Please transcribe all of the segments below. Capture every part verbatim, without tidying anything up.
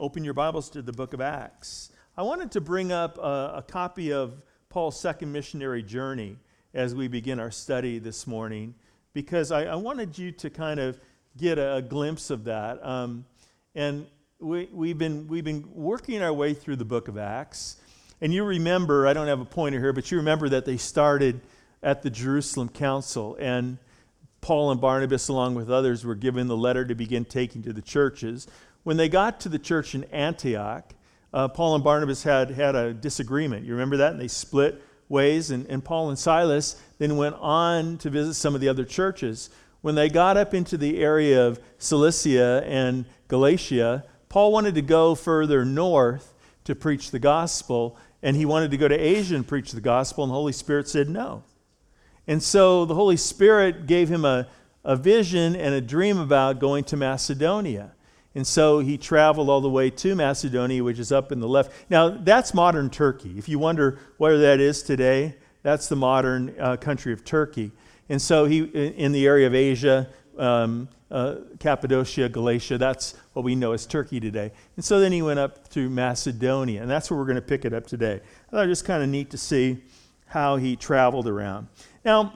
open your Bibles to the book of Acts. I wanted to bring up a, a copy of Paul's second missionary journey as we begin our study this morning, because I, I wanted you to kind of get a, a glimpse of that. Um, and we, we've been we've been working our way through the book of Acts. And you remember, I don't have a pointer here, but you remember that they started at the Jerusalem Council, and Paul and Barnabas, along with others, were given the letter to begin taking to the churches. When they got to the church in Antioch, uh, Paul and Barnabas had, had a disagreement. You remember that? And they split ways, and, and Paul and Silas then went on to visit some of the other churches. When they got up into the area of Cilicia and Galatia, Paul wanted to go further north to preach the gospel, and he wanted to go to Asia and preach the gospel, and the Holy Spirit said no. And so the Holy Spirit gave him a, a vision and a dream about going to Macedonia. And so he traveled all the way to Macedonia, which is up in the left. Now, that's modern Turkey. If you wonder where that is today, that's the modern uh, country of Turkey. And so he, in the area of Asia, um, uh, Cappadocia, Galatia, that's what we know as Turkey today. And so then he went up through Macedonia, and that's where we're going to pick it up today. I thought it was just kind of neat to see how he traveled around. Now,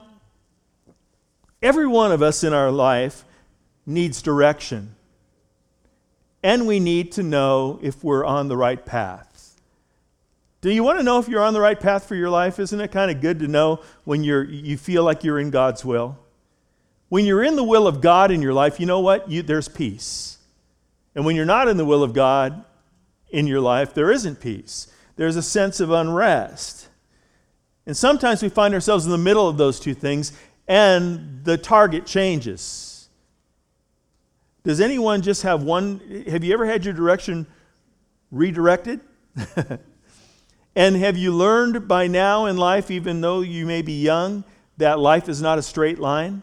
every one of us in our life needs direction. And we need to know if we're on the right path. Do you want to know if you're on the right path for your life? Isn't it kind of good to know when you're you feel like you're in God's will? When you're in the will of God in your life, you know what? You, there's peace. And when you're not in the will of God in your life, there isn't peace. There's a sense of unrest. And sometimes we find ourselves in the middle of those two things, and the target changes. Does anyone just have one? Have you ever had your direction redirected? And have you learned by now in life, even though you may be young, that life is not a straight line?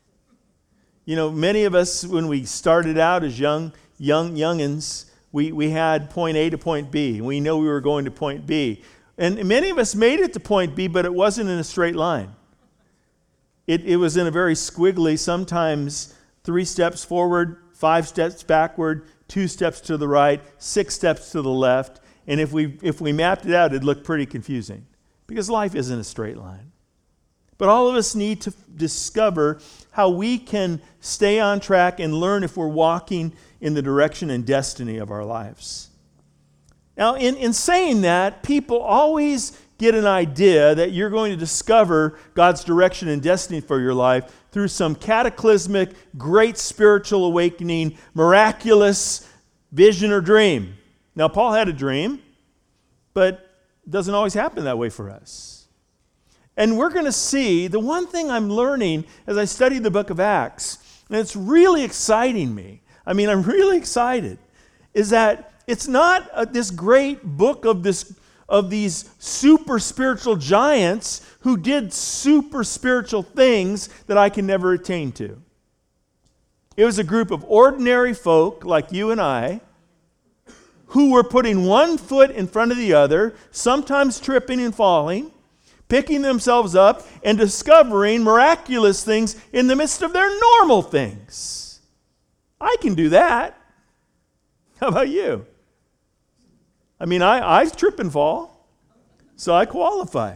You know, many of us, when we started out as young, young youngins, we, we had point A to point B. We know we were going to point B. And many of us made it to point B, but it wasn't in a straight line. It, it was in a very squiggly, sometimes three steps forward, five steps backward, two steps to the right, six steps to the left. And if we if we mapped it out, it'd look pretty confusing because life isn't a straight line. But all of us need to discover how we can stay on track and learn if we're walking in the direction and destiny of our lives. Now, in, in saying that, people always get an idea that you're going to discover God's direction and destiny for your life through some cataclysmic, great spiritual awakening, miraculous vision or dream. Now, Paul had a dream, but it doesn't always happen that way for us. And we're going to see, the one thing I'm learning as I study the book of Acts, and it's really exciting me, I mean, I'm really excited, is that it's not uh, this great book of this of these super spiritual giants who did super spiritual things that I can never attain to. It was a group of ordinary folk like you and I who were putting one foot in front of the other, sometimes tripping and falling, picking themselves up and discovering miraculous things in the midst of their normal things. I can do that. How about you? I mean, I, I trip and fall, so I qualify.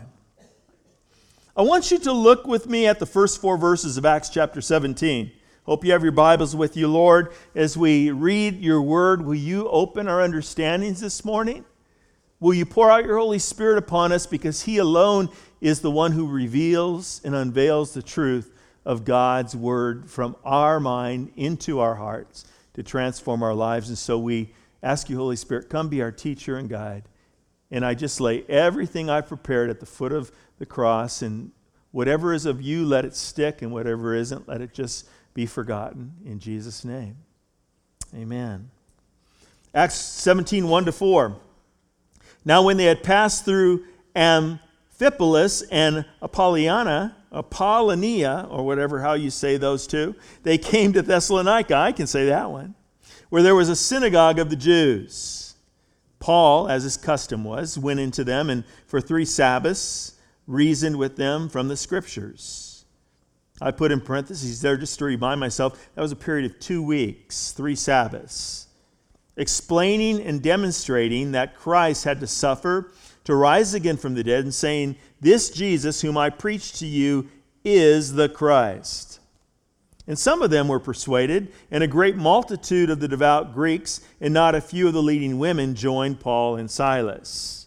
I want you to look with me at the first four verses of Acts chapter seventeen. Hope you have your Bibles with you, Lord. As we read your word, will you open our understandings this morning? Will you pour out your Holy Spirit upon us, because he alone is the one who reveals and unveils the truth of God's word from our mind into our hearts to transform our lives. And so we ask you, Holy Spirit, come be our teacher and guide. And I just lay everything I've prepared at the foot of the cross, and whatever is of you, let it stick, and whatever isn't, let it just be forgotten. In Jesus' name, amen. Acts seventeen, one to four. Now when they had passed through Amphipolis and Apollonia, Apollonia, or whatever how you say those two, they came to Thessalonica. I can say that one. Where there was a synagogue of the Jews. Paul, as his custom was, went into them and for three Sabbaths reasoned with them from the Scriptures. I put in parentheses there just to remind myself, that was a period of two weeks, three Sabbaths. explaining and demonstrating that Christ had to suffer, to rise again from the dead, and saying, "This Jesus whom I preach to you is the Christ." And some of them were persuaded, and a great multitude of the devout Greeks and not a few of the leading women joined Paul and Silas.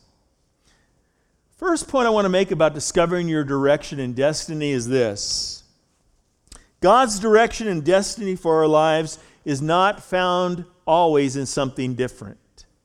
First point I want to make about discovering your direction and destiny is this. God's direction and destiny for our lives is not found always in something different.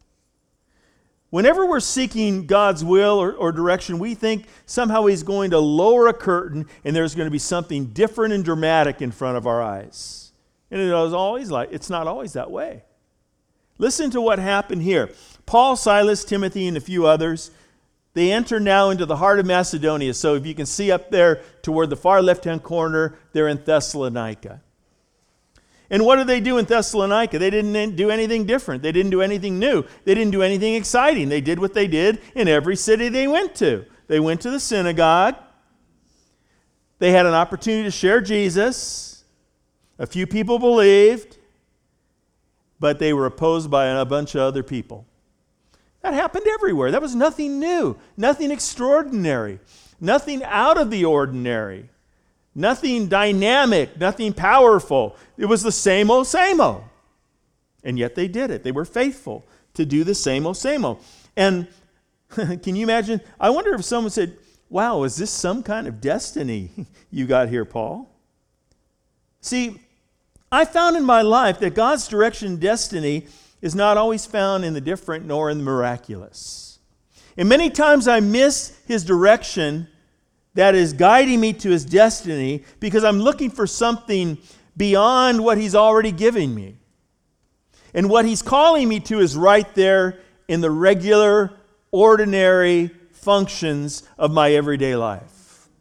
Whenever we're seeking God's will or, or direction, we think somehow He's going to lower a curtain and there's going to be something different and dramatic in front of our eyes. And it is always like, it's not always that way. Listen to what happened here. Paul, Silas, Timothy, and a few others, they enter now into the heart of Macedonia. So if you can see up there toward the far left-hand corner, they're in Thessalonica. And what did they do in Thessalonica? They didn't do anything different. They didn't do anything new. They didn't do anything exciting. They did what they did in every city they went to. They went to the synagogue. They had an opportunity to share Jesus. A few people believed, but they were opposed by a bunch of other people. That happened everywhere. That was nothing new, nothing extraordinary, nothing out of the ordinary. Nothing dynamic, nothing powerful. It was the same old, same old. And yet they did it. They were faithful to do the same old, same old. And can you imagine? I wonder if someone said, "Wow, is this some kind of destiny you got here, Paul?" See, I found in my life that God's direction and destiny is not always found in the different nor in the miraculous. And many times I miss His direction that is guiding me to His destiny because I'm looking for something beyond what He's already giving me. And what He's calling me to is right there in the regular, ordinary functions of my everyday life.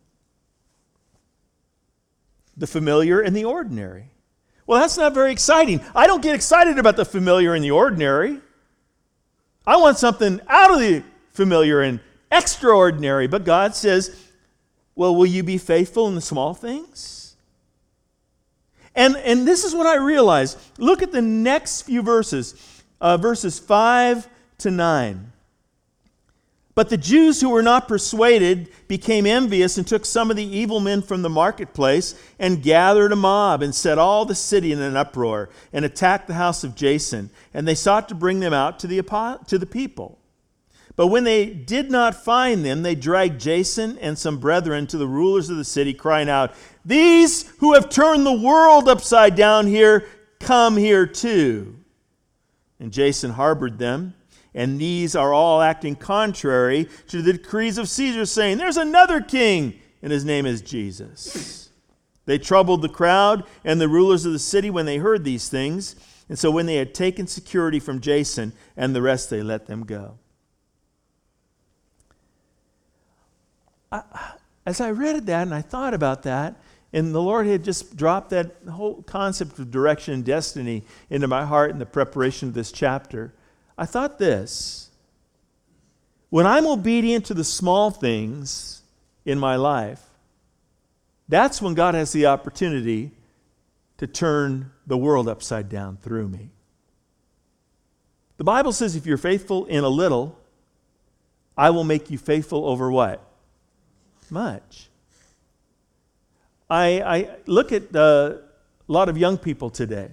The familiar and the ordinary. Well, that's not very exciting. I don't get excited about the familiar and the ordinary. I want something out of the familiar and extraordinary. But God says, well, will you be faithful in the small things? And, and this is what I realized. Look at the next few verses, uh, verses five to nine. But the Jews who were not persuaded became envious and took some of the evil men from the marketplace and gathered a mob and set all the city in an uproar and attacked the house of Jason. And they sought to bring them out to the, to the people. But when they did not find them, they dragged Jason and some brethren to the rulers of the city, crying out, "These who have turned the world upside down here, come here too." And Jason harbored them, and these are all acting contrary to the decrees of Caesar, saying, "There's another king, and his name is Jesus." They troubled the crowd and the rulers of the city when they heard these things. And so when they had taken security from Jason and the rest, they let them go. I, as I read that and I thought about that, and the Lord had just dropped that whole concept of direction and destiny into my heart in the preparation of this chapter, I thought this: when I'm obedient to the small things in my life, that's when God has the opportunity to turn the world upside down through me. The Bible says if you're faithful in a little, I will make you faithful over what? Much. I, I look at uh, a lot of young people today.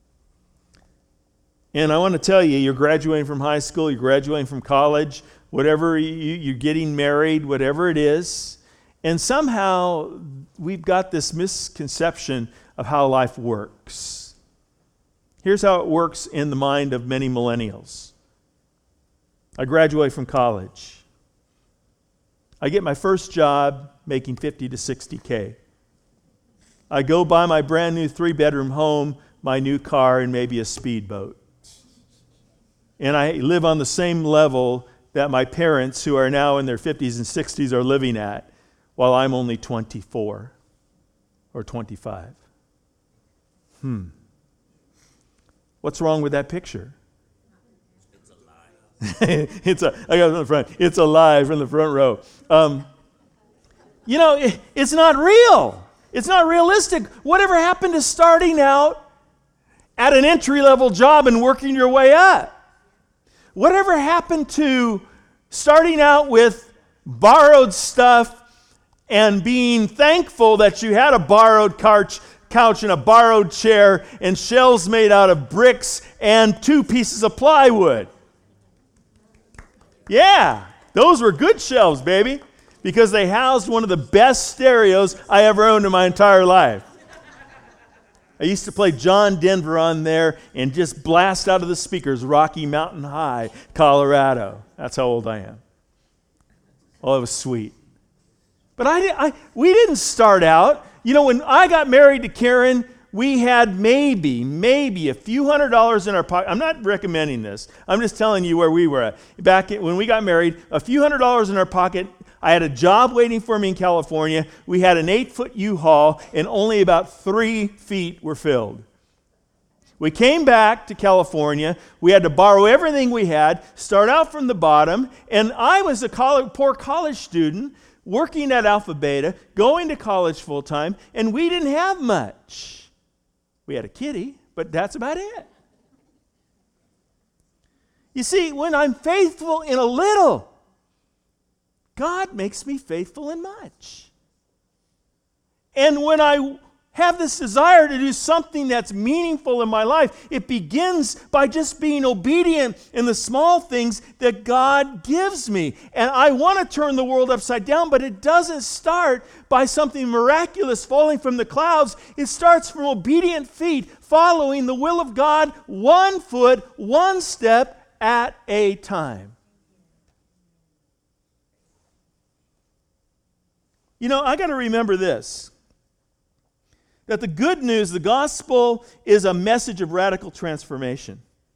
And I want to tell you, you're graduating from high school, you're graduating from college, whatever, you, you're getting married, whatever it is. And somehow we've got this misconception of how life works. Here's how it works in the mind of many millennials. I graduate from college. I get my first job making fifty to sixty K. I go buy my brand new three-bedroom home, my new car, and maybe a speedboat. And I live on the same level that my parents, who are now in their fifties and sixties, are living at, while I'm only twenty-four or twenty-five. Hmm. What's wrong with that picture? it's a, I got it in the front. It's alive in the front row. Um, you know, it, it's not real. It's not realistic. Whatever happened to starting out at an entry-level job and working your way up? Whatever happened to starting out with borrowed stuff and being thankful that you had a borrowed couch, couch and a borrowed chair and shelves made out of bricks and two pieces of plywood? Yeah, those were good shelves, baby, because they housed one of the best stereos I ever owned in my entire life. I used to play John Denver on there and just blast out of the speakers Rocky Mountain High, Colorado. That's how old I am. Oh, it was sweet. But I, I, we didn't start out. You know, when I got married to Karen, we had maybe, maybe a few hundred dollars in our pocket. I'm not recommending this. I'm just telling you where we were at. Back in, when we got married, a few hundred dollars in our pocket. I had a job waiting for me in California. We had an eight-foot U-Haul, and only about three feet were filled. We came back to California. We had to borrow everything we had, start out from the bottom, and I was a college, poor college student working at Alpha Beta, going to college full-time, and we didn't have much. We had a kitty, but that's about it. You see, when I'm faithful in a little, God makes me faithful in much. And when I have this desire to do something that's meaningful in my life, it begins by just being obedient in the small things that God gives me. And I want to turn the world upside down, but it doesn't start by something miraculous falling from the clouds. It starts from obedient feet following the will of God, one foot, one step at a time. You know, I got to remember this, that the good news, the gospel, is a message of radical transformation.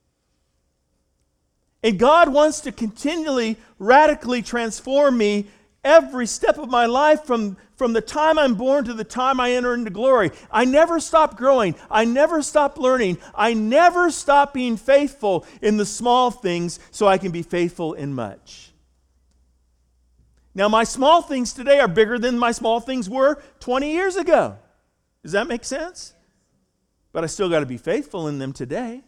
And God wants to continually, radically transform me every step of my life from, from the time I'm born to the time I enter into glory. I never stop growing. I never stop learning. I never stop being faithful in the small things so I can be faithful in much. Now, my small things today are bigger than my small things were twenty years ago. Does that make sense? But I still got to be faithful in them today.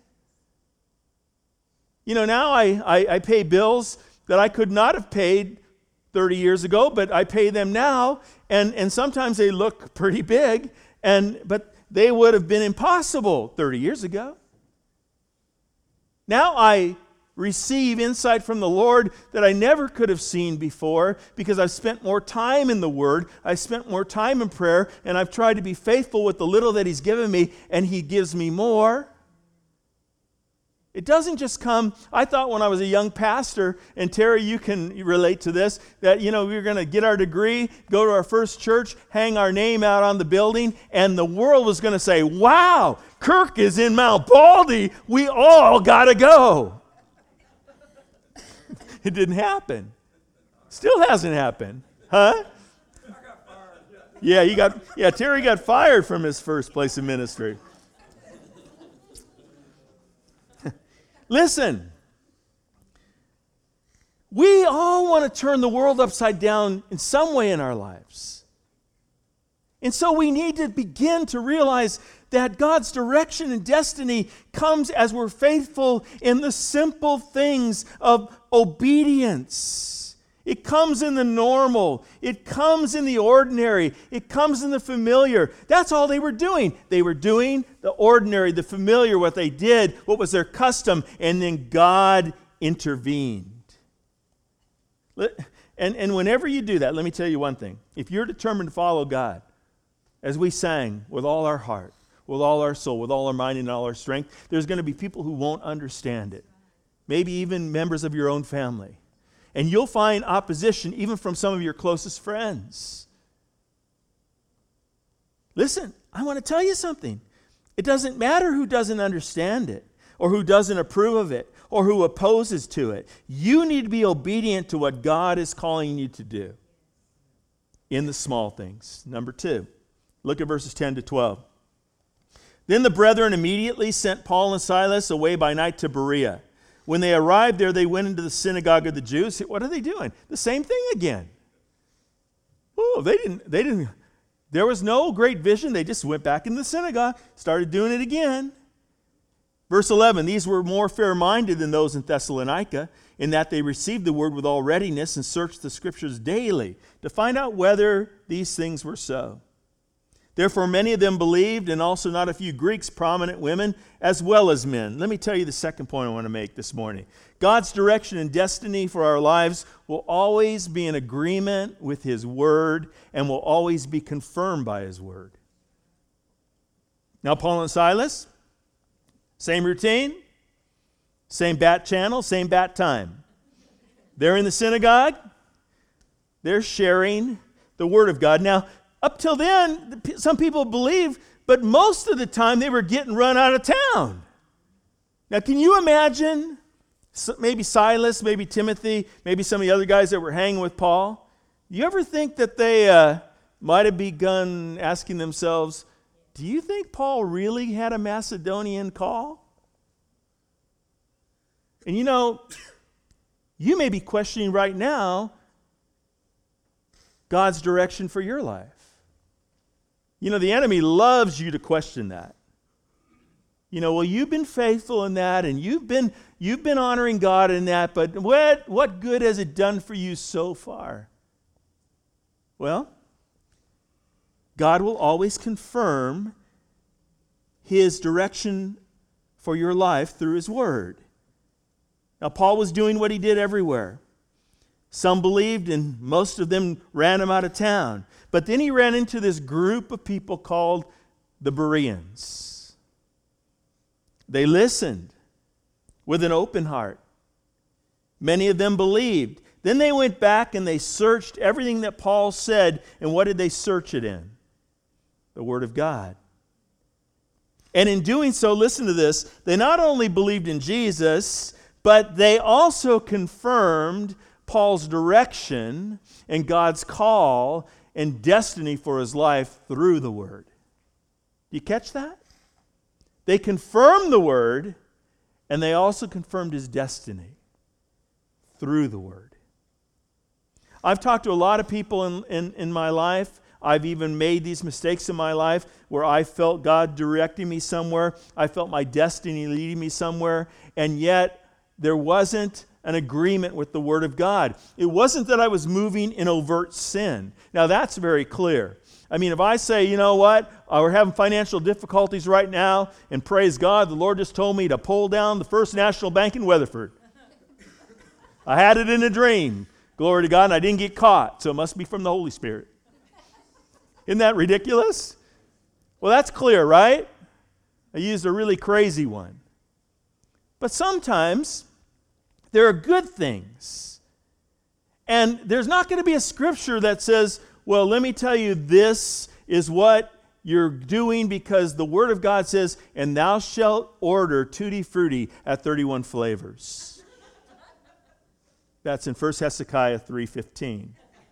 You know, now I, I, I pay bills that I could not have paid thirty years ago, but I pay them now, and, and sometimes they look pretty big, and but they would have been impossible thirty years ago. Now I receive insight from the Lord that I never could have seen before because I've spent more time in the Word, I've spent more time in prayer, and I've tried to be faithful with the little that He's given me, and He gives me more. It doesn't just come. I thought when I was a young pastor, and Terry, you can relate to this, that, you know, we were going to get our degree, go to our first church, hang our name out on the building, and the world was going to say, wow, Kirk is in Mount Baldy. We all got to go. It didn't happen. Still hasn't happened. Huh? Yeah, he got yeah, Terry got fired from his first place of ministry. Listen. We all want to turn the world upside down in some way in our lives. And so we need to begin to realize that God's direction and destiny comes as we're faithful in the simple things of obedience. It comes in the normal. It comes in the ordinary. It comes in the familiar. That's all they were doing. They were doing the ordinary, the familiar, what they did, what was their custom, and then God intervened. And, and whenever you do that, let me tell you one thing. If you're determined to follow God, as we sang, with all our heart, with all our soul, with all our mind and all our strength, there's going to be people who won't understand it. Maybe even members of your own family. And you'll find opposition even from some of your closest friends. Listen, I want to tell you something. It doesn't matter who doesn't understand it, or who doesn't approve of it, or who opposes to it. You need to be obedient to what God is calling you to do in the small things. Number two, look at verses ten to twelve. Then the brethren immediately sent Paul and Silas away by night to Berea. When they arrived there, they went into the synagogue of the Jews. What are they doing? The same thing again. Oh, they didn't, they didn't, there was no great vision. They just went back in the synagogue, started doing it again. Verse eleven, these were more fair-minded than those in Thessalonica, in that they received the word with all readiness and searched the scriptures daily to find out whether these things were so. Therefore many of them believed, and also not a few Greeks, prominent women, as well as men. Let me tell you the second point I want to make this morning. God's direction and destiny for our lives will always be in agreement with His word and will always be confirmed by His word. Now, Paul and Silas, same routine, same bat channel, same bat time. They're in the synagogue. They're sharing the word of God. Now, up till then, some people believe, but most of the time they were getting run out of town. Now, can you imagine maybe Silas, maybe Timothy, maybe some of the other guys that were hanging with Paul? You ever think that they uh, might have begun asking themselves, do you think Paul really had a Macedonian call? And you know, you may be questioning right now God's direction for your life. You know, the enemy loves you to question that. You know, well, you've been faithful in that, and you've been you've been honoring God in that, but what, what good has it done for you so far? Well, God will always confirm His direction for your life through His word. Now, Paul was doing what he did everywhere. Some believed, and most of them ran him out of town. But then he ran into this group of people called the Bereans. They listened with an open heart. Many of them believed. Then they went back and they searched everything that Paul said. And what did they search it in? The Word of God. And in doing so, listen to this, they not only believed in Jesus, but they also confirmed Paul's direction and God's call and destiny for his life through the Word. Do you catch that? They confirmed the Word, and they also confirmed his destiny through the Word. I've talked to a lot of people in, in, in my life. I've even made these mistakes in my life where I felt God directing me somewhere. I felt my destiny leading me somewhere, and yet there wasn't an agreement with the Word of God. It wasn't that I was moving in overt sin. Now that's very clear. I mean, if I say, you know what, uh, we're having financial difficulties right now, and praise God, the Lord just told me to pull down the First National Bank in Weatherford. I had it in a dream. Glory to God, and I didn't get caught, so it must be from the Holy Spirit. Isn't that ridiculous? Well, that's clear, right? I used a really crazy one. But sometimes there are good things. And there's not going to be a scripture that says, well, let me tell you, this is what you're doing because the Word of God says, and thou shalt order Tutti Frutti at thirty-one flavors. That's in First Hezekiah three fifteen.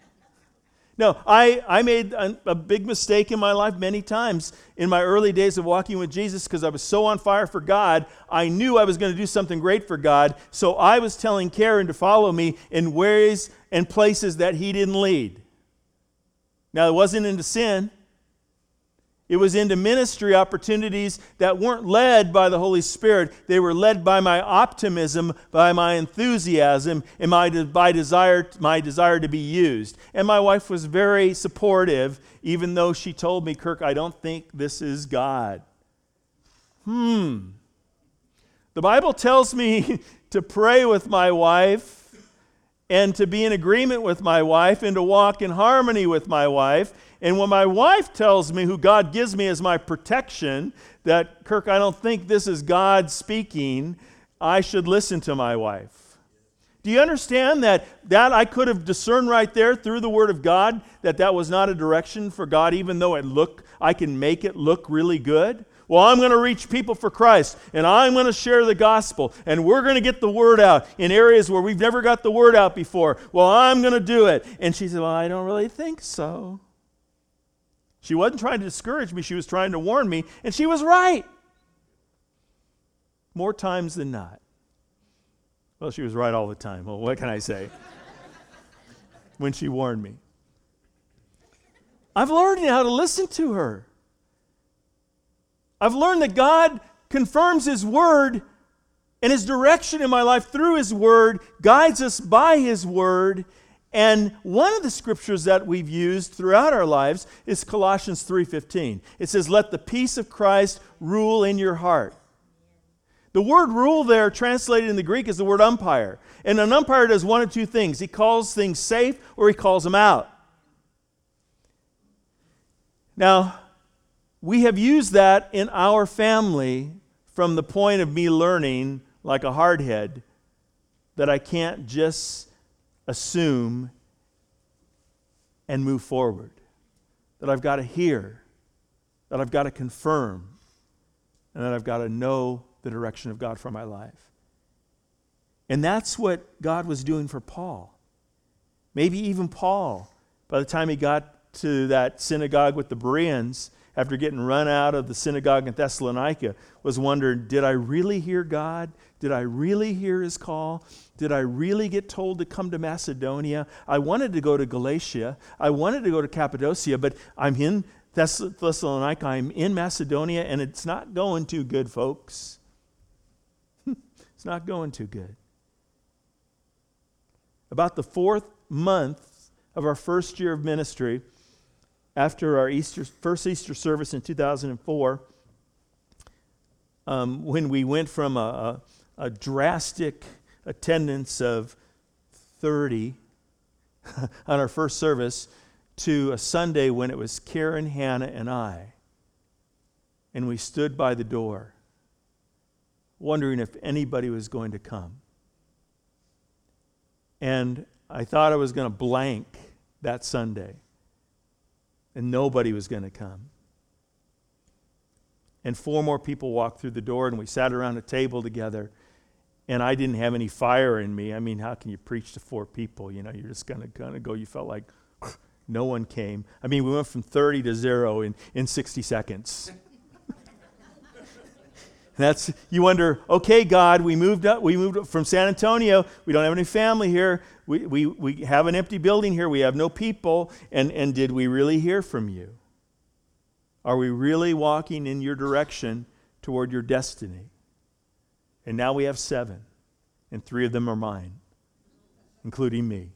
No, I, I made a, a big mistake in my life many times in my early days of walking with Jesus because I was so on fire for God. I knew I was going to do something great for God, so I was telling Karen to follow me in ways and places that He didn't lead. Now, it wasn't into sin. It was into ministry opportunities that weren't led by the Holy Spirit. They were led by my optimism, by my enthusiasm, and my, de- by desire, my desire to be used. And my wife was very supportive, even though she told me, Kirk, I don't think this is God. Hmm. The Bible tells me to pray with my wife and to be in agreement with my wife and to walk in harmony with my wife. And when my wife tells me, who God gives me as my protection, that, Kirk, I don't think this is God speaking, I should listen to my wife. Do you understand that, that I could have discerned right there through the Word of God that that was not a direction for God, even though it look, I can make it look really good? Well, I'm going to reach people for Christ, and I'm going to share the gospel, and we're going to get the word out in areas where we've never got the word out before. Well, I'm going to do it. And she said, well, I don't really think so. She wasn't trying to discourage me. She was trying to warn me, and she was right. More times than not. Well, she was right all the time. Well, what can I say? When she warned me. I've learned how to listen to her. I've learned that God confirms His Word, and His direction in my life through His Word guides us by His Word. And one of the scriptures that we've used throughout our lives is Colossians three fifteen. It says, let the peace of Christ rule in your heart. The word rule there, translated in the Greek, is the word umpire. And an umpire does one of two things. He calls things safe or he calls them out. Now, we have used that in our family from the point of me learning, like a hardhead, that I can't just assume and move forward. That I've got to hear, that I've got to confirm, and that I've got to know the direction of God for my life. And that's what God was doing for Paul. Maybe even Paul, by the time he got to that synagogue with the Bereans, after getting run out of the synagogue in Thessalonica, was wondering, did I really hear God? Did I really hear His call? Did I really get told to come to Macedonia? I wanted to go to Galatia. I wanted to go to Cappadocia, but I'm in Thess- Thessalonica. I'm in Macedonia, and it's not going too good, folks. It's not going too good. About the fourth month of our first year of ministry, after our Easter, first Easter service in two thousand four, um, when we went from a, a, a drastic attendance of thirty on our first service to a Sunday when it was Karen, Hannah, and I. And we stood by the door, wondering if anybody was going to come. And I thought I was going to blank that Sunday. And nobody was going to come. And four more people walked through the door, and we sat around a table together. And I didn't have any fire in me. I mean, how can you preach to four people? You know, you're just going to kind of go. You felt like no one came. I mean, we went from thirty to zero in, in sixty seconds. That's, you wonder, okay, God, we moved up, we moved up from San Antonio. We don't have any family here. We, we, we have an empty building here. We have no people. And, and did we really hear from you? Are we really walking in your direction toward your destiny? And now we have seven, and three of them are mine, including me.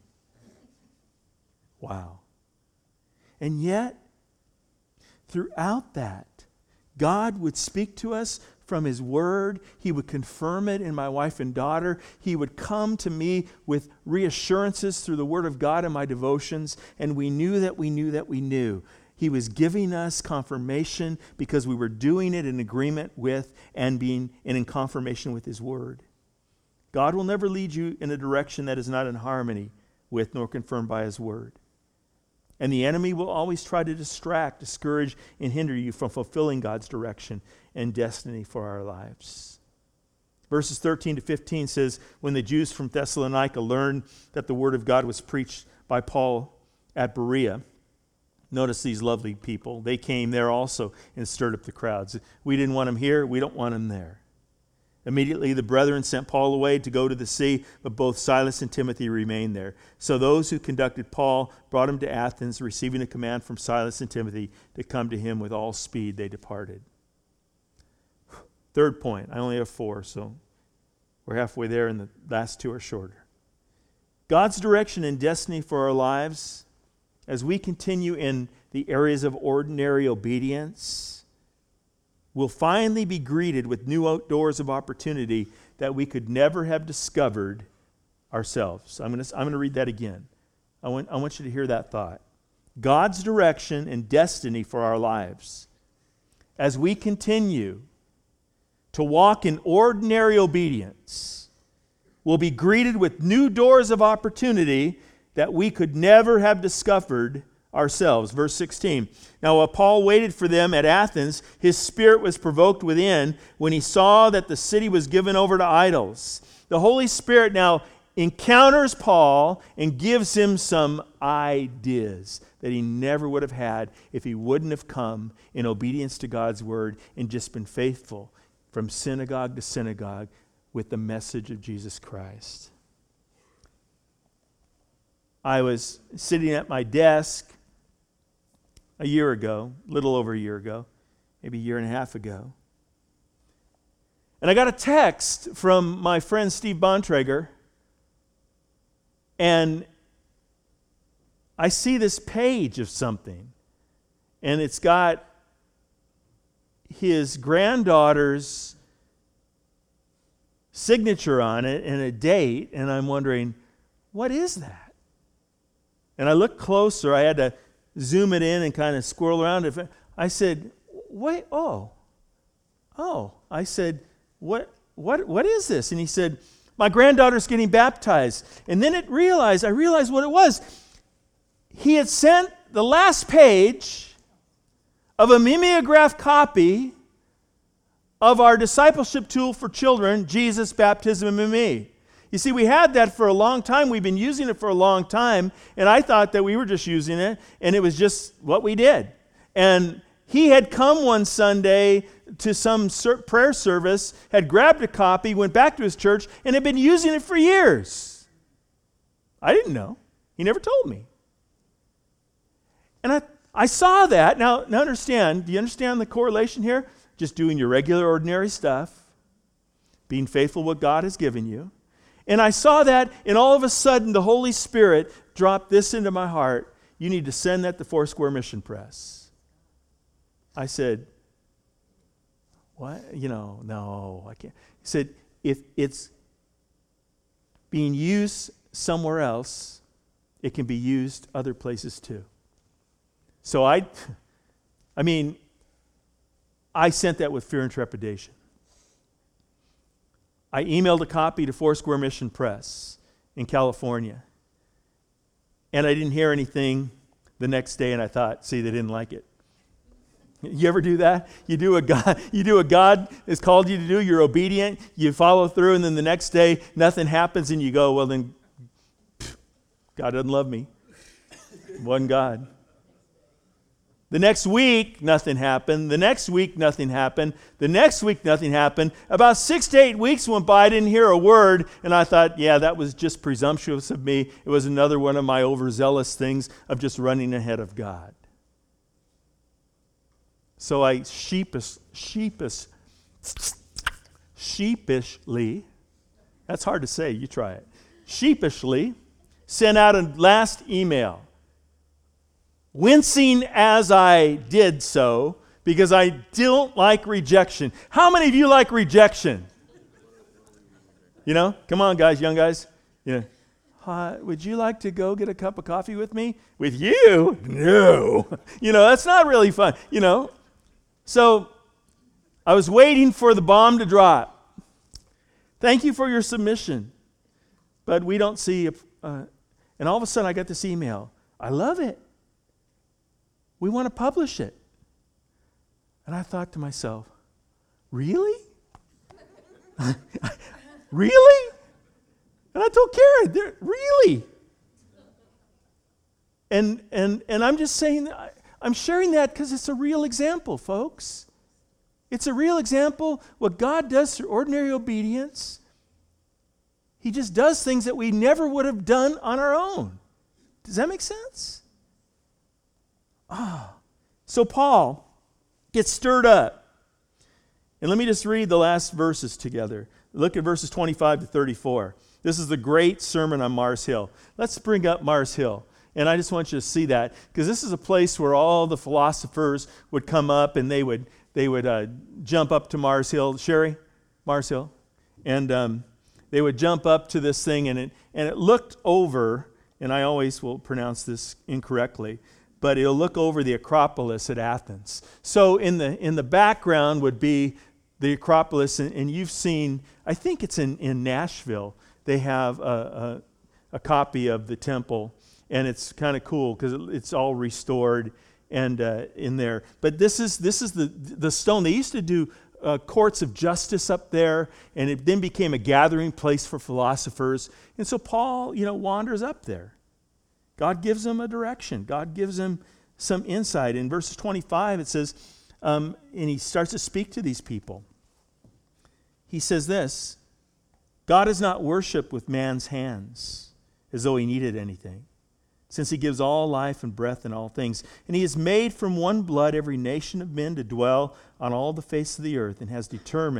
Wow. And yet, throughout that, God would speak to us from His Word. He would confirm it in my wife and daughter. He would come to me with reassurances through the Word of God in my devotions, and we knew that we knew that we knew. He was giving us confirmation because we were doing it in agreement with and being and in confirmation with His Word. God will never lead you in a direction that is not in harmony with nor confirmed by His Word. And the enemy will always try to distract, discourage, and hinder you from fulfilling God's direction and destiny for our lives. Verses thirteen to fifteen says, when the Jews from Thessalonica learned that the word of God was preached by Paul at Berea, notice these lovely people, they came there also and stirred up the crowds. We didn't want them here, we don't want them there. Immediately the brethren sent Paul away to go to the sea, but both Silas and Timothy remained there. So those who conducted Paul brought him to Athens, receiving a command from Silas and Timothy to come to him with all speed. They departed. Third point, I only have four, so we're halfway there, and the last two are shorter. God's direction and destiny for our lives, as we continue in the areas of ordinary obedience, will finally be greeted with new outdoors of opportunity that we could never have discovered ourselves. I'm going to, I'm going to read that again. I want, I want you to hear that thought. God's direction and destiny for our lives, as we continue to walk in ordinary obedience, will be greeted with new doors of opportunity that we could never have discovered ourselves. Verse sixteen. Now while Paul waited for them at Athens, his spirit was provoked within when he saw that the city was given over to idols. The Holy Spirit now encounters Paul and gives him some ideas that he never would have had if he wouldn't have come in obedience to God's word and just been faithful from synagogue to synagogue with the message of Jesus Christ. I was sitting at my desk a year ago, a little over a year ago, maybe a year and a half ago. And I got a text from my friend Steve Bontrager, and I see this page of something, and it's got his granddaughter's signature on it and a date, and I'm wondering, what is that? And I looked closer. I had to zoom it in and kind of squirrel around it. I said, wait, oh, oh. I said, what, what, what is this? And he said, my granddaughter's getting baptized. And then it realized, I realized what it was. He had sent the last page of a mimeograph copy of our discipleship tool for children, Jesus, Baptism, and Me. You see, we had that for a long time. We've been using it for a long time, and I thought that we were just using it, and it was just what we did. And he had come one Sunday to some prayer service, had grabbed a copy, went back to his church, and had been using it for years. I didn't know. He never told me. And I, I saw that. Now, now understand, do you understand the correlation here? Just doing your regular, ordinary stuff, being faithful what God has given you. And I saw that, and all of a sudden, the Holy Spirit dropped this into my heart. You need to send that to Foursquare Mission Press. I said, what? You know, no, I can't. He said, if it's being used somewhere else, it can be used other places too. So I, I mean, I sent that with fear and trepidation. I emailed a copy to Foursquare Mission Press in California. And I didn't hear anything the next day, and I thought, see, they didn't like it. You ever do that? You do a God, you do what God has called you to do, you're obedient, you follow through, and then the next day nothing happens, and you go, well then, pff, God doesn't love me. It wasn't God. The next week, nothing happened. The next week, nothing happened. The next week, nothing happened. About six to eight weeks went by. I didn't hear a word. And I thought, yeah, that was just presumptuous of me. It was another one of my overzealous things of just running ahead of God. So I sheepish, sheepish, sheepishly, that's hard to say. You try it. Sheepishly sent out a last email. Wincing as I did so, because I don't like rejection. How many of you like rejection? You know, come on, guys, young guys. You know, uh, would you like to go get a cup of coffee with me? With you? No. You know, that's not really fun, you know. So I was waiting for the bomb to drop. Thank you for your submission. But we don't see, a, uh, and all of a sudden I got this email. I love it. We want to publish it. And I thought to myself, really? Really? And I told Karen, really? And and and I'm just saying, I'm sharing that because it's a real example, folks. It's a real example. What God does through ordinary obedience, He just does things that we never would have done on our own. Does that make sense? Ah, so Paul gets stirred up. And let me just read the last verses together. Look at verses twenty-five to thirty-four. This is the great sermon on Mars Hill. Let's bring up Mars Hill. And I just want you to see that, because this is a place where all the philosophers would come up and they would they would uh, jump up to Mars Hill. Sherry, Mars Hill. And um, they would jump up to this thing, and it, and it looked over, and I always will pronounce this incorrectly, but it'll look over the Acropolis at Athens. So in the in the background would be the Acropolis, and, and you've seen, I think it's in, in Nashville, they have a, a, a copy of the temple, and it's kind of cool because it, it's all restored and uh, in there. But this is this is the the stone. They used to do uh, courts of justice up there, and it then became a gathering place for philosophers. And so Paul, you know, wanders up there. God gives him a direction. God gives him some insight. In verses twenty-five, it says, um, and he starts to speak to these people. He says this, God is not worshipped with man's hands as though he needed anything, since he gives all life and breath in all things. And he has made from one blood every nation of men to dwell on all the face of the earth, and has determined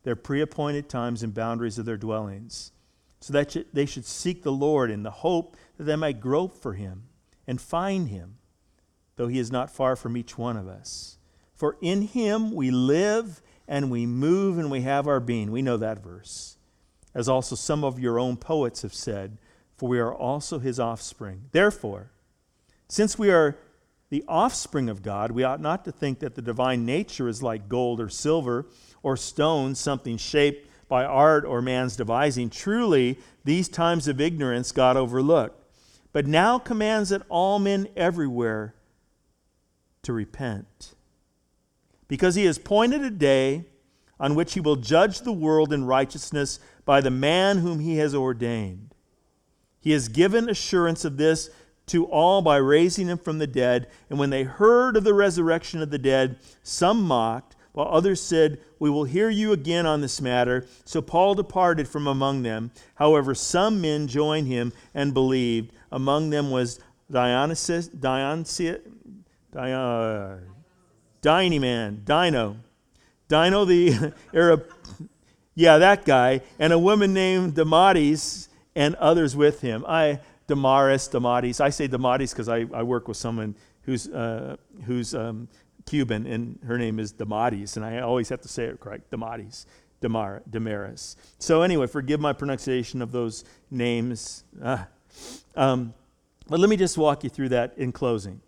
their pre-appointed times and boundaries of their dwellings, so that they should seek the Lord in the hope that they might grope for him and find him, though he is not far from each one of us. For in him we live and we move and we have our being. We know that verse. As also some of your own poets have said, for we are also his offspring. Therefore, since we are the offspring of God, we ought not to think that the divine nature is like gold or silver or stone, something shaped by art or man's devising. Truly, these times of ignorance God overlooked, but now commands that all men everywhere to repent, because he has appointed a day on which he will judge the world in righteousness by the man whom he has ordained. He has given assurance of this to all by raising him from the dead. And when they heard of the resurrection of the dead, some mocked, while others said, we will hear you again on this matter. So Paul departed from among them. However, some men joined him and believed. Among them was Dionysius, Dionysius, Dionysius, Dino man, Dino. Dino the Arab, yeah, that guy, and a woman named Damaris and others with him. I, Damaris, Damaris. I say Damaris because I, I work with someone who's uh, who's um, Cuban, and her name is Damaris, and I always have to say it correct, Damaris, Damar, Damaris. So anyway, forgive my pronunciation of those names. Uh, um, but let me just walk you through that in closing.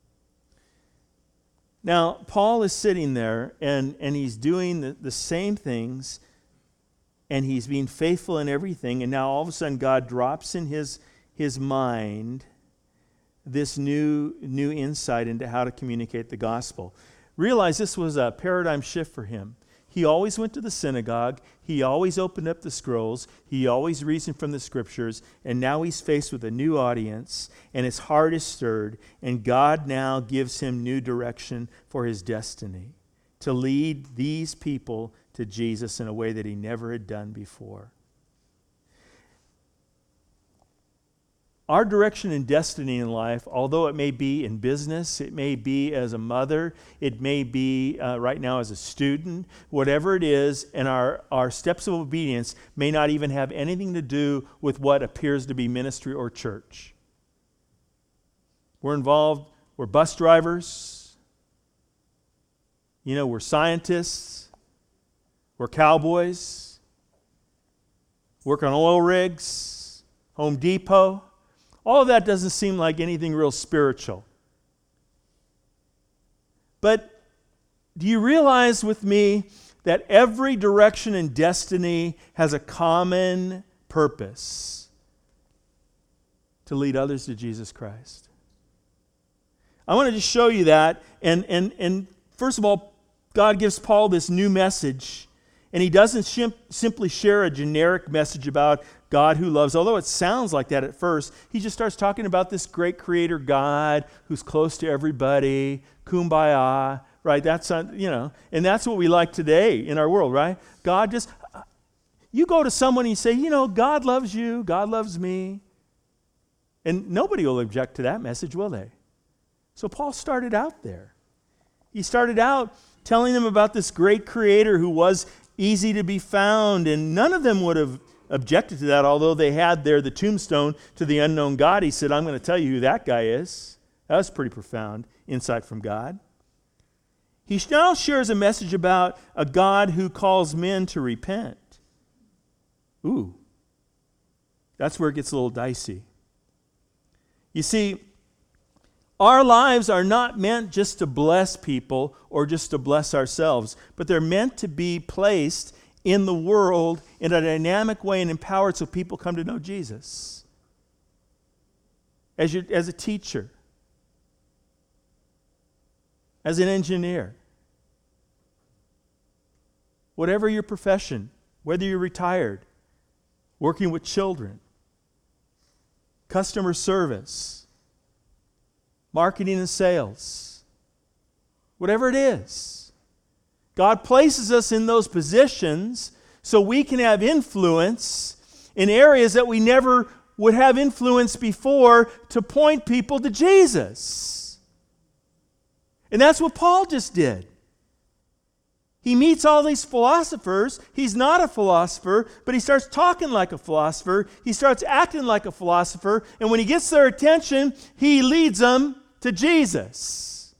Now, Paul is sitting there, and, and he's doing the, the same things, and he's being faithful in everything, and now all of a sudden God drops in his, his mind this new, new insight into how to communicate the gospel. Realize this was a paradigm shift for him. He always went to the synagogue. He always opened up the scrolls. He always reasoned from the scriptures. And now he's faced with a new audience, and his heart is stirred. And God now gives him new direction for his destiny, to lead these people to Jesus in a way that he never had done before. Our direction and destiny in life, although it may be in business, it may be as a mother, it may be uh, right now as a student, whatever it is, and our, our steps of obedience may not even have anything to do with what appears to be ministry or church. We're involved, we're bus drivers, you know, we're scientists, we're cowboys, work on oil rigs, Home Depot. All of that doesn't seem like anything real spiritual. But do you realize with me that every direction and destiny has a common purpose? To lead others to Jesus Christ. I want to just show you that. And, and, and first of all, God gives Paul this new message. And he doesn't shim- simply share a generic message about God who loves, although it sounds like that at first. He just starts talking about this great creator God who's close to everybody, kumbaya, right? That's, you know, and that's what we like today in our world, right? God just, you go to someone and you say, you know, God loves you, God loves me. And nobody will object to that message, will they? So Paul started out there. He started out telling them about this great creator who was easy to be found, and none of them would have objected to that, although they had there the tombstone to the unknown God. He said, I'm going to tell you who that guy is. That was pretty profound insight from God. He now shares a message about a God who calls men to repent. Ooh, that's where it gets a little dicey. You see, our lives are not meant just to bless people or just to bless ourselves, but they're meant to be placed in the world in a dynamic way and empowered so people come to know Jesus. As, you, as a teacher, as an engineer, whatever your profession, whether you're retired, working with children, customer service, marketing and sales, whatever it is. God places us in those positions so we can have influence in areas that we never would have influence before to point people to Jesus. And that's what Paul just did. He meets all these philosophers. He's not a philosopher, but he starts talking like a philosopher. He starts acting like a philosopher. And when he gets their attention, he leads them to Jesus.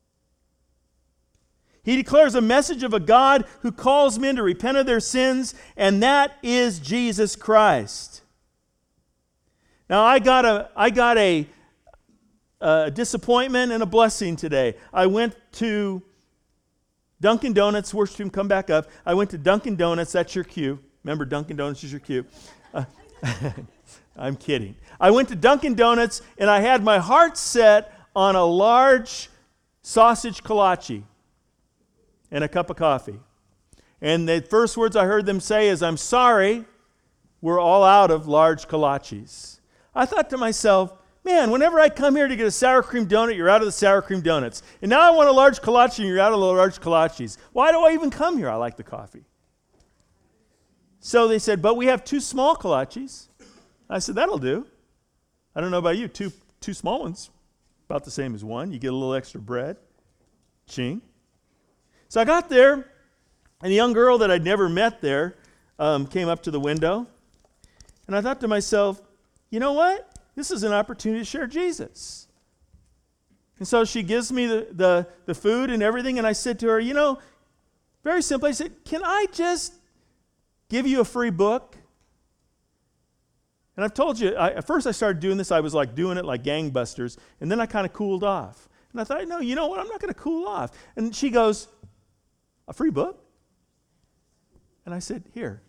He declares a message of a God who calls men to repent of their sins, and that is Jesus Christ. Now, I got a, I got a, a disappointment and a blessing today. I went to Dunkin' Donuts, worship team, come back up. I went to Dunkin' Donuts, that's your cue. Remember, Dunkin' Donuts is your cue. Uh, I'm kidding. I went to Dunkin' Donuts, and I had my heart set on a large sausage kolache and a cup of coffee. And the first words I heard them say is, "I'm sorry, we're all out of large kolaches." I thought to myself, man, whenever I come here to get a sour cream donut, you're out of the sour cream donuts. And now I want a large kolache, and you're out of the large kolaches. Why do I even come here? I like the coffee. So they said, but we have two small kolaches. I said, that'll do. I don't know about you, two, two small ones, about the same as one. You get a little extra bread. Ching. So I got there, and a young girl that I'd never met there um, came up to the window. And I thought to myself, you know what? This is an opportunity to share Jesus. And so she gives me the, the, the food and everything, and I said to her, you know, very simply, I said, can I just give you a free book? And I've told you, I, at first I started doing this, I was like doing it like gangbusters, and then I kind of cooled off. And I thought, no, you know what, I'm not going to cool off. And she goes, a free book? And I said, here.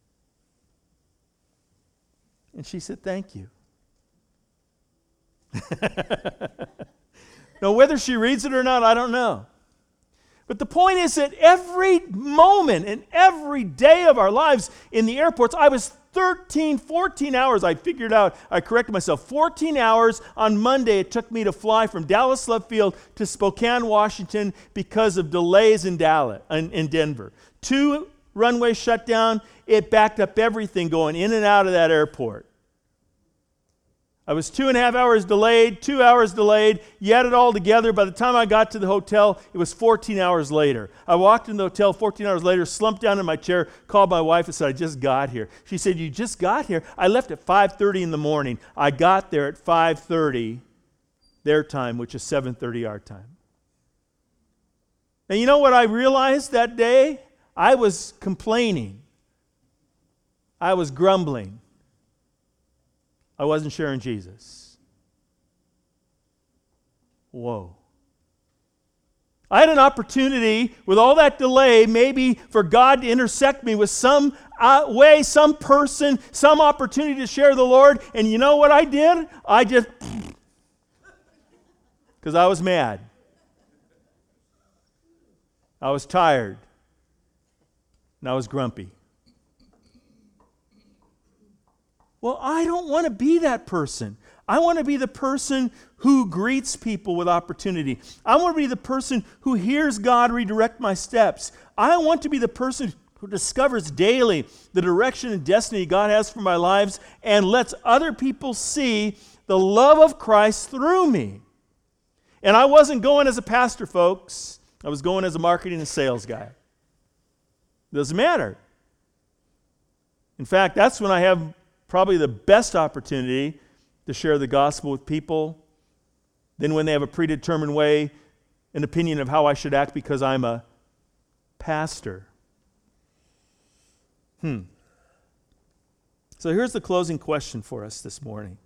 And she said, thank you. Now, whether she reads it or not, I don't know. But the point is that every moment and every day of our lives in the airports, I was thirteen, fourteen hours, I figured out, I corrected myself, fourteen hours on Monday it took me to fly from Dallas Love Field to Spokane, Washington because of delays in Dallas, in, in Denver. Two runways shut down, it backed up everything going in and out of that airport. I was two and a half hours delayed, two hours delayed. You add it all together. By the time I got to the hotel, it was fourteen hours later. I walked in the hotel fourteen hours later, slumped down in my chair, called my wife and said, I just got here. She said, you just got here? I left at five thirty in the morning. I got there at five thirty their time, which is seven thirty our time. And you know what I realized that day? I was complaining. I was grumbling. I wasn't sharing Jesus. Whoa. I had an opportunity with all that delay, maybe for God to intersect me with some uh, way, some person, some opportunity to share the Lord. And you know what I did? I just, because I was mad. I was tired. And I was grumpy. Well, I don't want to be that person. I want to be the person who greets people with opportunity. I want to be the person who hears God redirect my steps. I want to be the person who discovers daily the direction and destiny God has for my lives and lets other people see the love of Christ through me. And I wasn't going as a pastor, folks. I was going as a marketing and sales guy. Doesn't matter. In fact, that's when I have probably the best opportunity to share the gospel with people than when they have a predetermined way, an opinion of how I should act because I'm a pastor. Hmm. So here's the closing question for us this morning.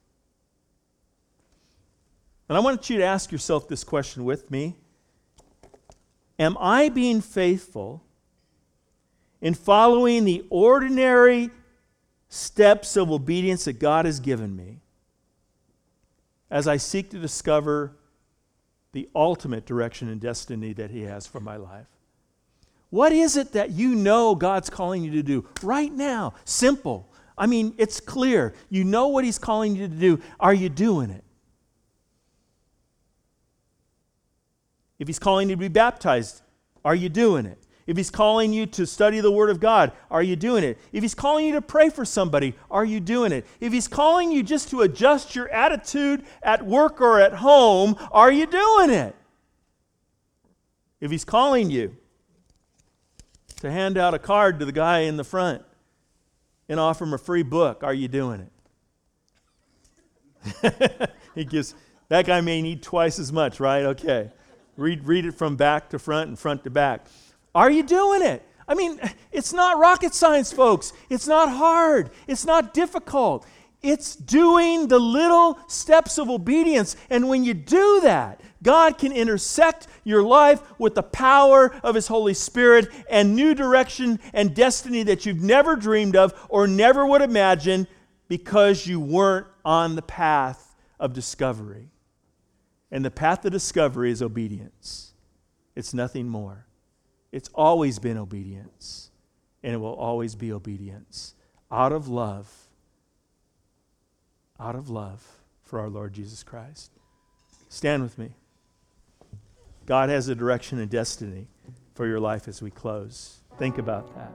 And I want you to ask yourself this question with me. Am I being faithful in following the ordinary steps of obedience that God has given me as I seek to discover the ultimate direction and destiny that He has for my life? What is it that you know God's calling you to do right now? Simple. I mean, it's clear. You know what He's calling you to do. Are you doing it? If He's calling you to be baptized, are you doing it? If He's calling you to study the Word of God, are you doing it? If He's calling you to pray for somebody, are you doing it? If He's calling you just to adjust your attitude at work or at home, are you doing it? If He's calling you to hand out a card to the guy in the front and offer him a free book. Are you doing it? He gives, that guy may need twice as much, right? Okay. Read, read it from back to front and front to back. Are you doing it? I mean, it's not rocket science, folks. It's not hard. It's not difficult. It's doing the little steps of obedience. And when you do that, God can intersect your life with the power of His Holy Spirit and new direction and destiny that you've never dreamed of or never would imagine because you weren't on the path of discovery. And the path of discovery is obedience. It's nothing more. It's always been obedience. And it will always be obedience. Out of love. Out of love for our Lord Jesus Christ. Stand with me. God has a direction and destiny for your life as we close. Think about that.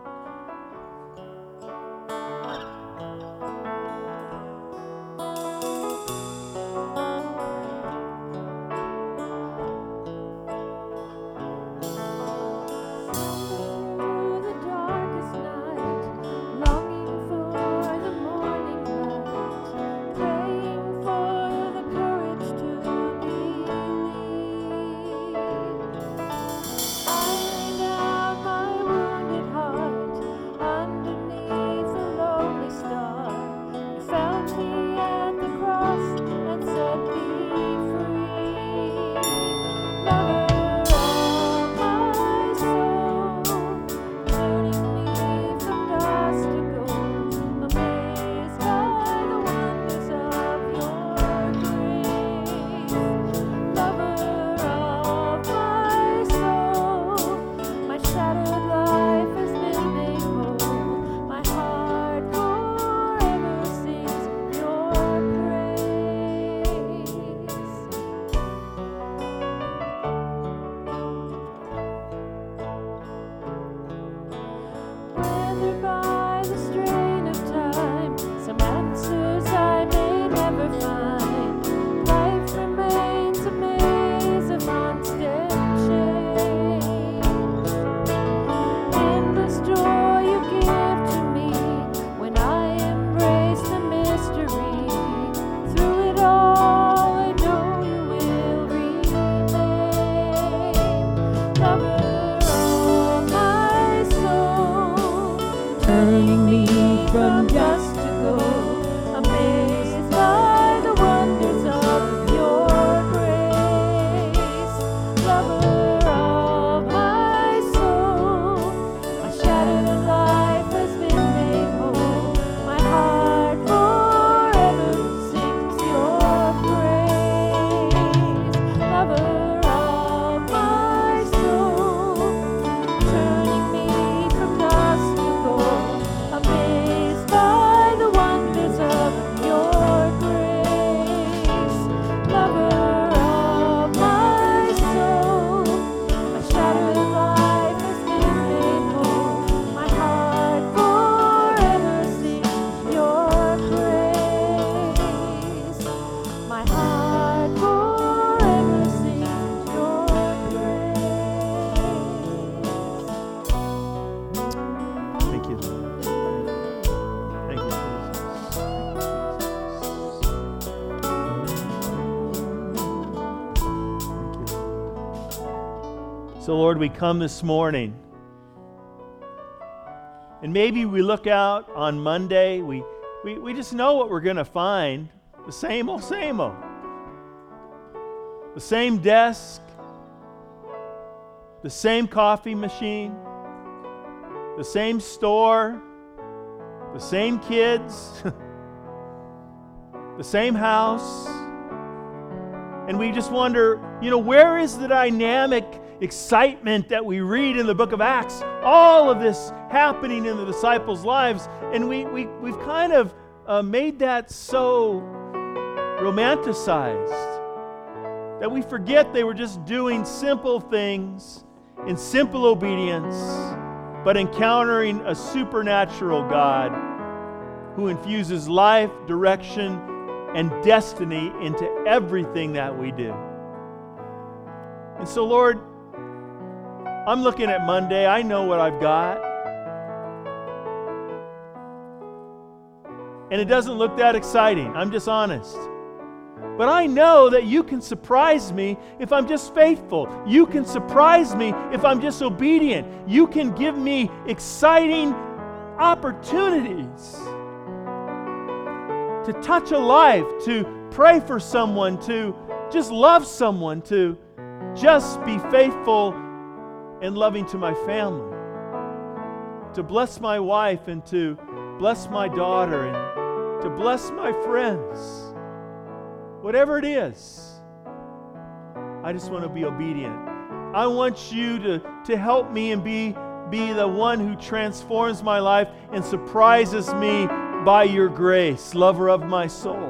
So, Lord, we come this morning, and maybe we look out on Monday, we, we, we just know what we're going to find, the same old, same old. The same desk, the same coffee machine, the same store, the same kids, the same house. And we just wonder, you know, where is the dynamic excitement that we read in the book of Acts? All of this happening in the disciples' lives. And we, we, we've kind of uh, made that so romanticized that we forget they were just doing simple things in simple obedience, but encountering a supernatural God who infuses life, direction, and destiny into everything that we do. And so, Lord, I'm looking at Monday. I know what I've got. And it doesn't look that exciting. I'm just honest. But I know that you can surprise me if I'm just faithful. You can surprise me if I'm just obedient. You can give me exciting opportunities to touch a life, to pray for someone, to just love someone, to just be faithful and loving to my family, to bless my wife and to bless my daughter and to bless my friends. Whatever it is, I just want to be obedient. I want you to, to help me and be, be the one who transforms my life and surprises me by your grace, lover of my soul.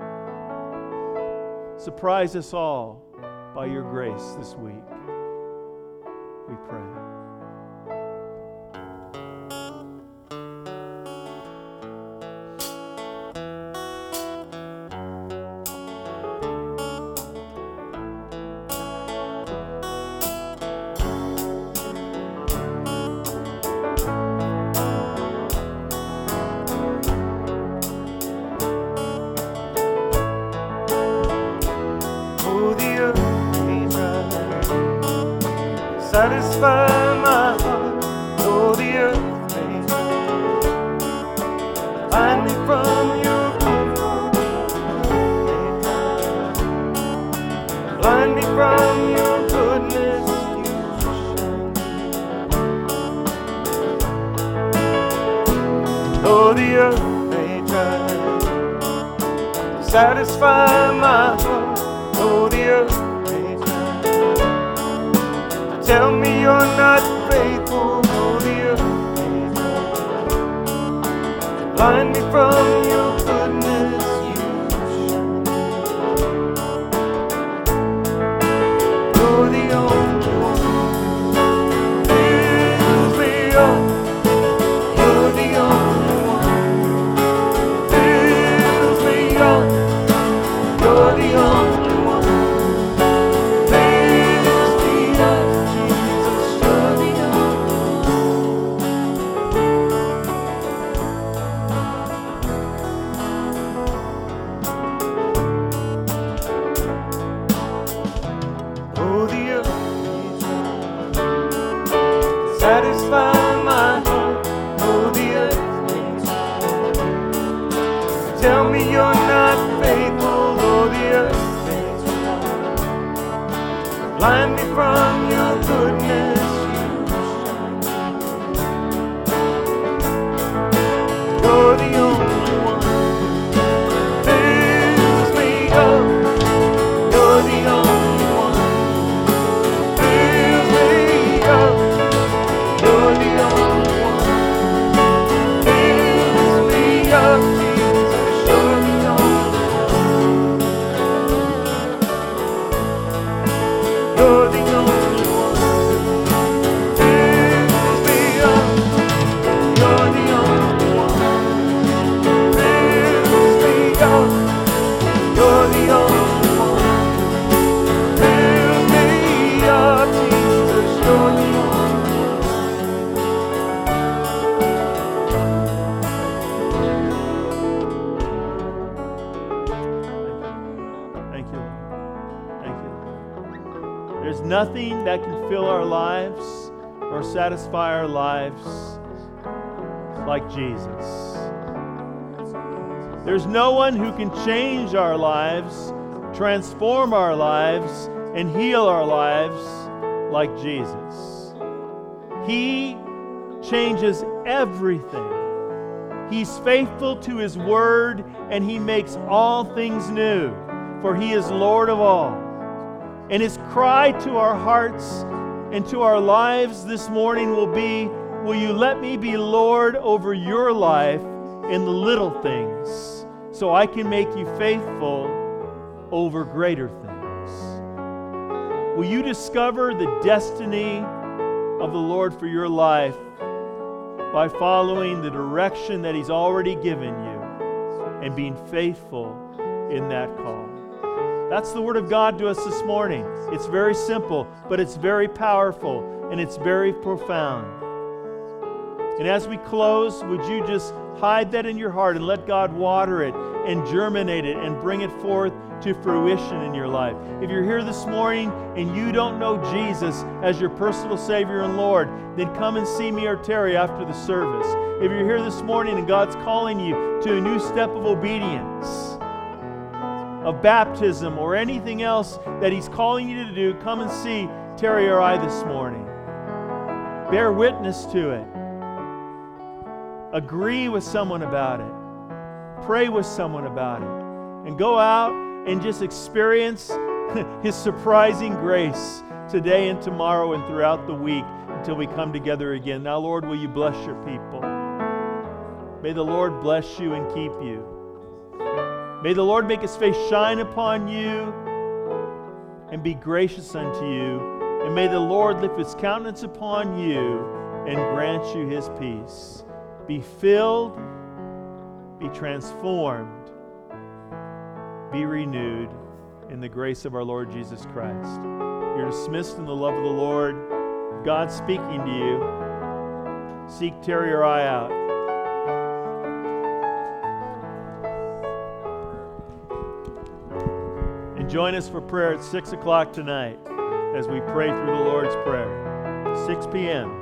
Surprise us all by your grace this week. We pray. Satisfy my heart, though the earth may find me from your goodness, blind me from your goodness, though the earth may try to satisfy my heart, though the earth tell me you're not faithful, though the earth may try. Blind me from your goodness, you shine. You're the only one who fills me up. You're the only one who fills me up. You're the only one who fills me up. Satisfy my heart, oh the earth may try. Tell me you're not faithful, oh the earth may try. Blind me from your goodness, you shine. You're the only one who fills me up. You're the only one who fills me up. You're the only one who fills me up, Jesus. You're the only one. You're the only one who fills me up. You're the only one who fills me up. You're the only one who fills me up, Jesus. You're the only one. There's nothing that can fill our lives or satisfy our lives like Jesus. There's no one who can change our lives, transform our lives, and heal our lives like Jesus. He changes everything. He's faithful to His word, and He makes all things new, for He is Lord of all. And His cry to our hearts and to our lives this morning will be, will you let me be Lord over your life in the little things so I can make you faithful over greater things? Will you discover the destiny of the Lord for your life by following the direction that He's already given you and being faithful in that call? That's the Word of God to us this morning. It's very simple, but it's very powerful, and it's very profound. And as we close, would you just hide that in your heart and let God water it and germinate it and bring it forth to fruition in your life. If you're here this morning and you don't know Jesus as your personal Savior and Lord, then come and see me or Terry after the service. If you're here this morning and God's calling you to a new step of obedience, of baptism, or anything else that He's calling you to do, come and see Terry or I this morning. Bear witness to it. Agree with someone about it. Pray with someone about it. And go out and just experience His surprising grace today and tomorrow and throughout the week until we come together again. Now, Lord, will you bless your people? May the Lord bless you and keep you. May the Lord make His face shine upon you and be gracious unto you. And may the Lord lift His countenance upon you and grant you His peace. Be filled, be transformed, be renewed in the grace of our Lord Jesus Christ. You're dismissed in the love of the Lord. God speaking to you. Seek Terry or I out. And join us for prayer at six o'clock tonight as we pray through the Lord's Prayer. six p.m.